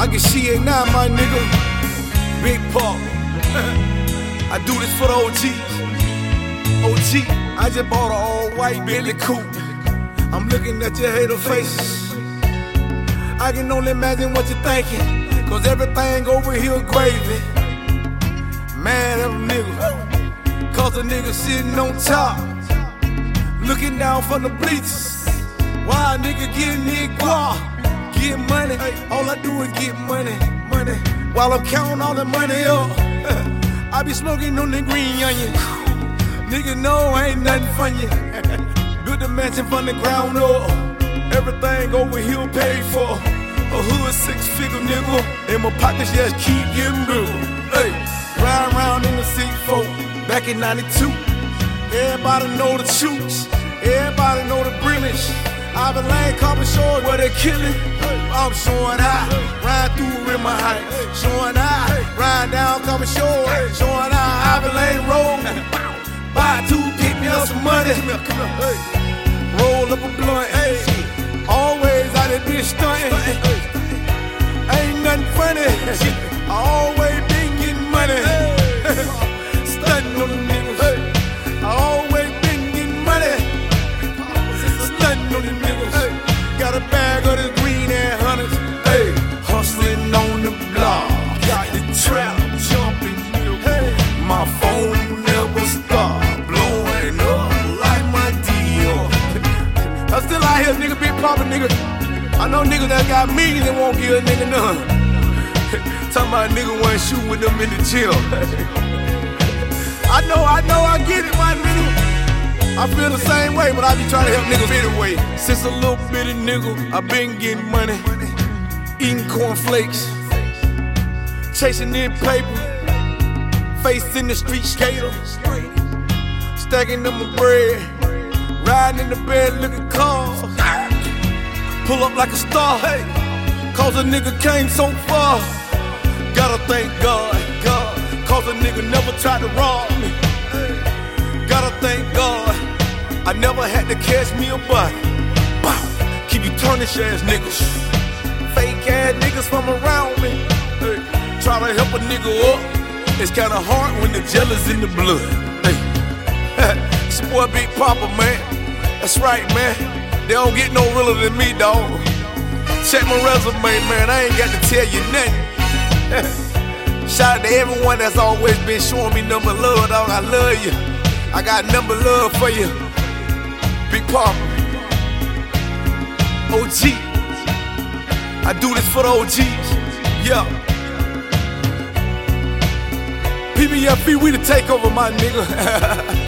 I can see it now, my nigga. Big Pop. I do this for the OGs. OG, I just bought an all-white Bentley coupe. I'm looking at your hater faces. I can only imagine what you're thinking, cause everything over here gravy. Mad at a nigga, cause a nigga sitting on top, looking down from the bleachers. Why a nigga getting hit guap? Get money, all I do is get money, money. While I'm counting all the money up, I be smoking on the green onion. Nigga know ain't nothing funny. Built the mansion from the ground up. Everything over here paid for. A hood 6-figure nigga. And my pockets just keep getting bigger. Hey, ride around in the C4 back in '92. Everybody know the truths. Everybody know the blemish. I been laying carbon short where they killing. I'm showing out, ride through in my height. Showing out, ride down carbon short. Showing out, I been laying road. Buy two, pick me up some money. Roll up a blunt. Always out that bitch stunting. Ain't nothing funny. I always been getting money. Stunting on the niggas. I always been getting money. Stunting on the niggas. Got a bag of the green and hunters. Hey, hustling on the block. Got the trap jumping. My phone never stop blowing up like my deal. I'm still out here, nigga, big poppin' nigga. I know niggas that got millions and won't give a nigga none. Talking about a nigga wanna shoot with them in the gym. I know, I get it, my nigga. I feel the same way, but I be trying to help niggas anyway. Since a little bitty nigga, I been getting money, eating cornflakes, chasing in paper, face in the street skater, stacking them my bread, riding in the bed looking cars, pull up like a star, hey, cause a nigga came so far. Gotta thank God, cause a nigga never tried to rob me. Gotta thank God, I never had to catch me a body. Bow, keep you tarnish ass niggas, fake ass niggas from around me. Hey, try to help a nigga up. It's kinda hard when the jealous in the blood. Hey, it's your boy Big Papa, man. That's right, man. They don't get no realer than me, dawg. Check my resume, man. I ain't got to tell you nothing. Shout out to everyone that's always been showing me number love, dawg. I love you. I got number love for you. Big Papa. OG. I do this for the OGs. Yeah. PBFB, we the takeover, my nigga.